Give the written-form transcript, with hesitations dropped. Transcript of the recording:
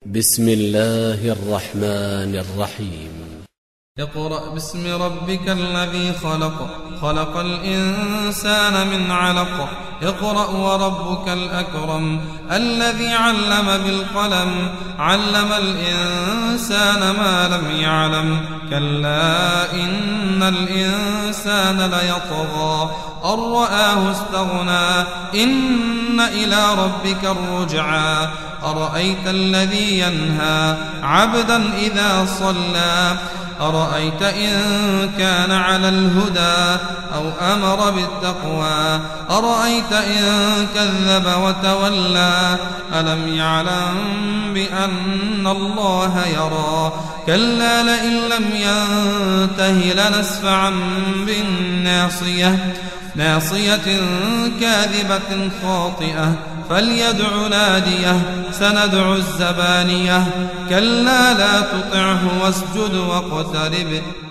بسم الله الرحمن الرحيم. اقرأ باسم ربك الذي خلق، خلق الإنسان من علق. اقرأ وربك الأكرم الذي علم بالقلم، علم الإنسان ما لم يعلم. كلا إن الإنسان ليطغى أن رآه استغنى، إن إلى ربك الرجعى. أرأيت الذي ينهى عبدا إذا صلى، أرأيت إن كان على الهدى أو أمر بالتقوى، أرأيت إن كذب وتولى. ألم يعلم بأن الله يرى، كلا لئن لم ينته لنسفعا بالناصية، ناصية كاذبة خاطئة، فليدع ناديه. سندع الزبانية، كلا لا تطعه واسجد واقترب.